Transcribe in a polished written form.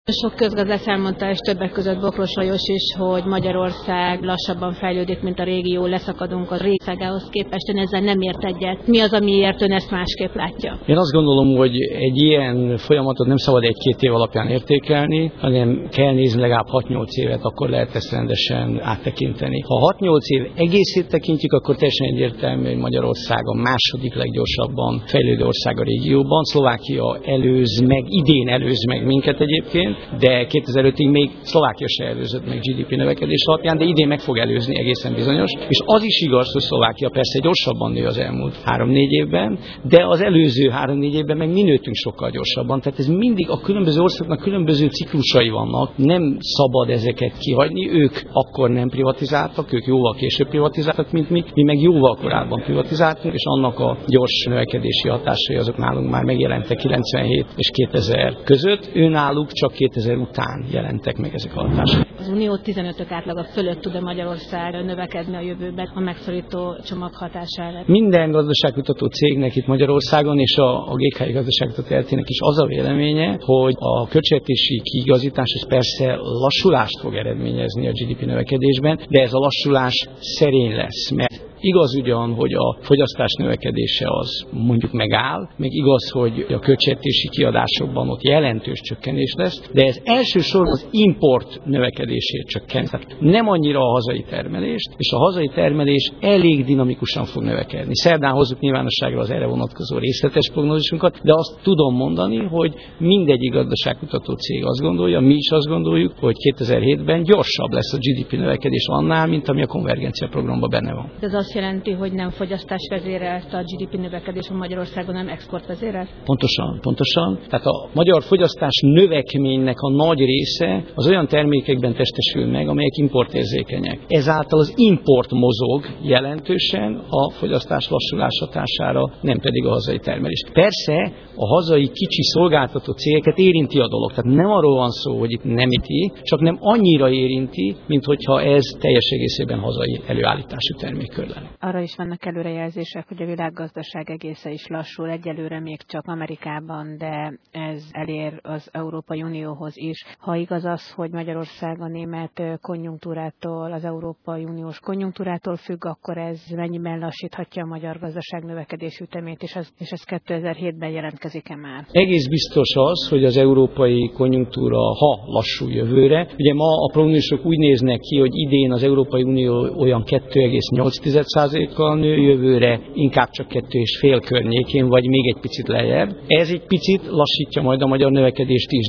Sok közgazdász elmondta, és többek között Bokros Lajos is, hogy Magyarország lassabban fejlődik, mint a régió, leszakadunk a régióhoz képest, ön ezzel nem ért egyet. Mi az, amiért ön ezt másképp látja? Én azt gondolom, hogy egy ilyen folyamatot nem szabad egy-két év alapján értékelni, hanem kell nézni legalább 6-8 évet, akkor lehet ezt rendesen áttekinteni. Ha 6-8 év egészét tekintjük, akkor teljesen egyértelmű, hogy Magyarország a második leggyorsabban fejlődő ország a régióban. Szlovákia idén előz meg minket egyébként, de 2005-ig még Szlovákia se előzött meg GDP növekedés alapján, de idén meg fog előzni egészen bizonyos. És az is igaz, hogy Szlovákia persze gyorsabban nő az elmúlt 3-4 évben, de az előző 3-4 évben meg mi nőttünk sokkal gyorsabban. Tehát ez mindig a különböző országoknak különböző ciklusai vannak, nem szabad ezeket kihagyni. Ők akkor nem privatizáltak, ők jóval később privatizáltak, mint mi meg jóval korábban privatizáltunk, és annak a gyors növekedési hatásai azok nálunk már megjelentek 97 és 2000 között. Náluk csak 2000 után jelentek meg ezek a hatások. Az Unió 15-ök átlaga fölött tud-e Magyarország növekedni a jövőben a megszorító csomag hatására? Minden gazdaságkutató cégnek itt Magyarországon és a GKI gazdaságkutató RT-nek is az a véleménye, hogy a költségvetési kiigazítás ez persze lassulást fog eredményezni a GDP növekedésben, de ez a lassulás szerény lesz, mert igaz ugyan, hogy a fogyasztás növekedése az mondjuk megáll, meg igaz, hogy a költségvetési kiadásokban ott jelentős csökkenés lesz, de ez elsősorban az import növekedését csökkent. Tehát nem annyira a hazai termelést, és a hazai termelés elég dinamikusan fog növekedni. Szerdán hozzuk nyilvánosságra az erre vonatkozó részletes prognózisunkat, de azt tudom mondani, hogy mindegyik gazdaságkutató cég azt gondolja, mi is azt gondoljuk, hogy 2007-ben gyorsabb lesz a GDP növekedés annál, mint ami a konvergencia programban benne van. Ez azt jelenti, hogy nem fogyasztás vezérelt a GDP növekedés a Magyarországon, nem export vezérelt? Pontosan. Tehát a magyar fogyasztás növekménynek a nagy része az olyan termékekben testesül meg, amelyek importérzékenyek. Ezáltal az import mozog jelentősen a fogyasztás lassulás hatására, nem pedig a hazai termelés. Persze a hazai kicsi szolgáltató cégeket érinti a dolog. Tehát nem arról van szó, hogy itt nem érinti, csak nem annyira érinti, mint hogyha ez teljes egészében hazai előállítású termékkör lenne. Arra is vannak előrejelzések, hogy a világgazdaság egésze is lassul, egyelőre még csak Amerikában, de ez elér az Európai Unióhoz is. Ha igaz az, hogy Magyarország a német konjunktúrától, az Európai Uniós konjunktúrától függ, akkor ez mennyiben lassíthatja a magyar gazdaság növekedés ütemét, és ez 2007-ben jelentkezik-e már? Egész biztos az, hogy az európai konjunktúra, ha lassul jövőre, ugye ma a prognózisok úgy néznek ki, hogy idén az Európai Unió olyan 2,8%-kal nő, jövőre inkább csak 2,5 környékén, vagy még egy picit lejjebb. Ez egy picit lassítja majd a magyar növekedést is.